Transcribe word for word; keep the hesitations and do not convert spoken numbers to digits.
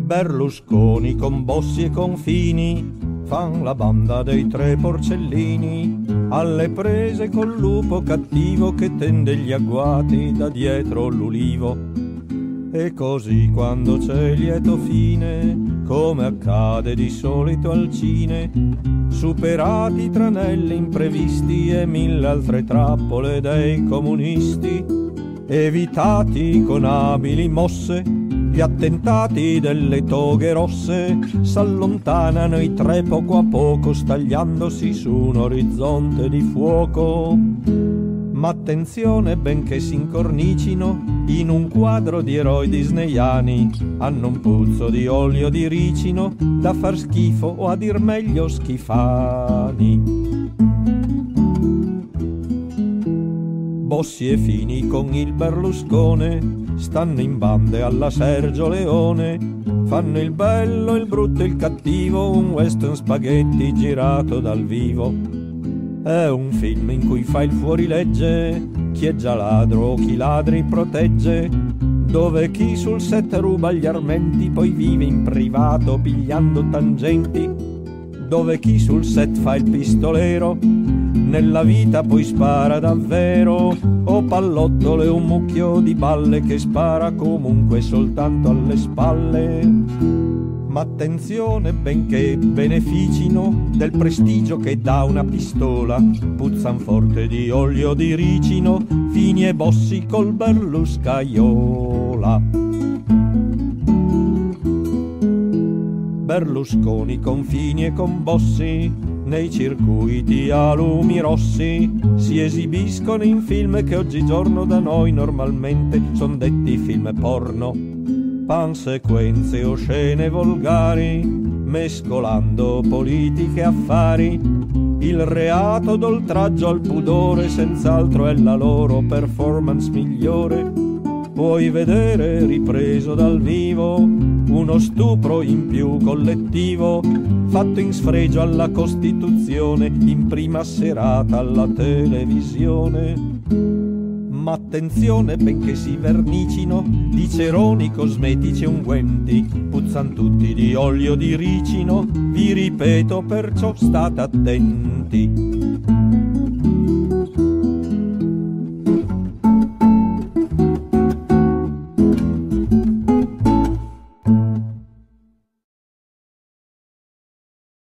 Berlusconi con Bossi e con Fini fan la banda dei tre porcellini, alle prese col lupo cattivo che tende gli agguati da dietro l'ulivo. E così quando c'è lieto fine, come accade di solito al cine, superati i tranelli imprevisti e mille altre trappole dei comunisti, evitati con abili mosse gli attentati delle toghe rosse, s'allontanano i tre poco a poco, stagliandosi su un orizzonte di fuoco. Ma attenzione, benché si incornicino in un quadro di eroi disneyani, hanno un puzzo di olio di ricino da far schifo o a dir meglio schifani. Bossi e Fini con il Berluscone stanno in bande alla Sergio Leone, fanno il bello, il brutto e il cattivo, un western spaghetti girato dal vivo. È un film in cui fa il fuorilegge chi è già ladro o chi ladri protegge, dove chi sul set ruba gli armenti poi vive in privato pigliando tangenti, dove chi sul set fa il pistolero nella vita poi spara davvero, o pallottole un mucchio di balle che spara comunque soltanto alle spalle. Ma attenzione, benché beneficino del prestigio che dà una pistola, puzzan forte di olio di ricino Fini e Bossi col Berluscaiola. Berlusconi con Fini e con Bossi nei circuiti a lumi rossi si esibiscono in film che oggigiorno da noi normalmente son detti film porno, pansequenze o scene volgari, mescolando politiche e affari. Il reato d'oltraggio al pudore senz'altro è la loro performance migliore. Puoi vedere ripreso dal vivo uno stupro in più collettivo, fatto in sfregio alla Costituzione in prima serata alla televisione. Ma attenzione, benché si vernicino di ceroni, cosmetici e unguenti, puzzan tutti di olio di ricino, vi ripeto, perciò state attenti.